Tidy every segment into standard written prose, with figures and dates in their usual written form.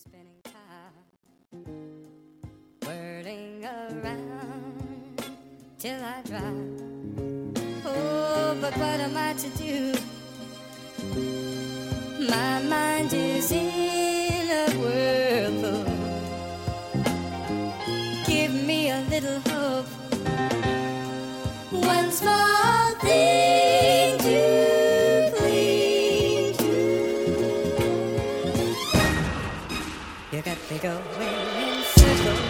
spinning top, whirling around till I drop. Oh, but what am I to do? My mind is in a whirlpool. Give me a little hope. One small thing to cling to. You got me going in circles.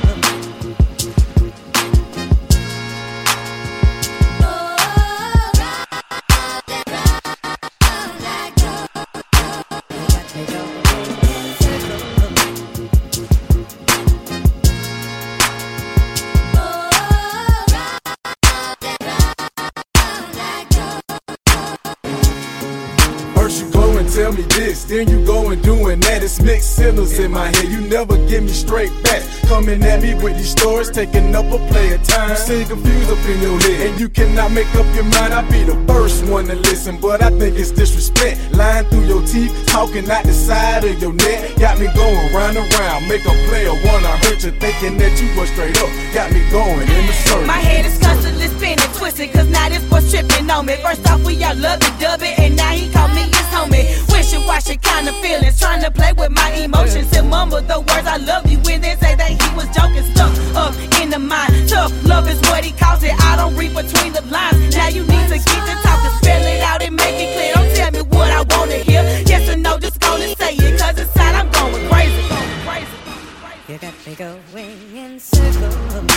Tell me this, then you go and doing that. It's mixed signals in my head, you never give me straight back. Coming at me with these stories, taking up a play of time. You seem confused up in your head, and you cannot make up your mind. I'll be the first one to listen, but I think it's disrespect. Lying through your teeth, talking out the side of your neck. Got me going round and round, make a player wanna hurt you, thinking that you was straight up. Got me going in the circle. My head is constantly spinning, twisted, cause now this boy's tripping on me. First off, we all love to dub it, and now he called me his homie. Wishy-washy kind of feelings, trying to play with my emotions. He'll mumble the words I love you when they say that he was joking. Stuck up in the mind, tough love is what he calls it. I don't read between the lines, now you need to get the talking. Spell it out and make it clear, don't tell me what I wanna hear. Yes or no, just gonna say it, cause inside I'm going crazy. You got me going in circles.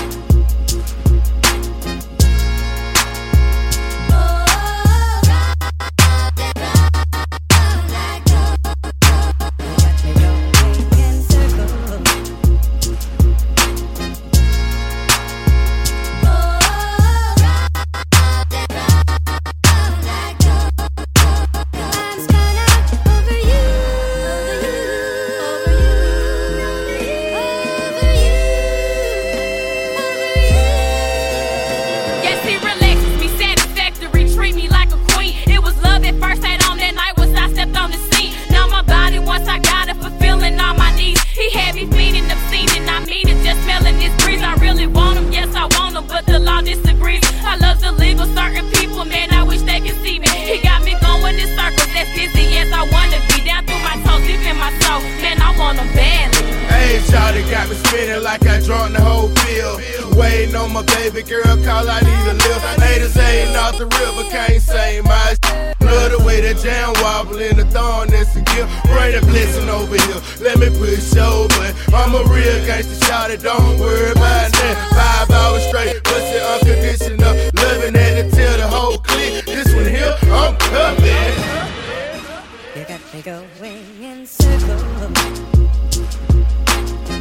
Got me spinning like I drunk the whole field. Waiting on my baby girl, call I need a lift. Haters ain't off the river, can't say my love the way that jam wobble in the thorn that's a gift. Bring the blessing over here, let me push over. I'm a real gangster, shout it, don't worry about that. 5 hours straight, pussy unconditional. Loving at it till the whole clique. This one here, I'm coming. You got me going in circles.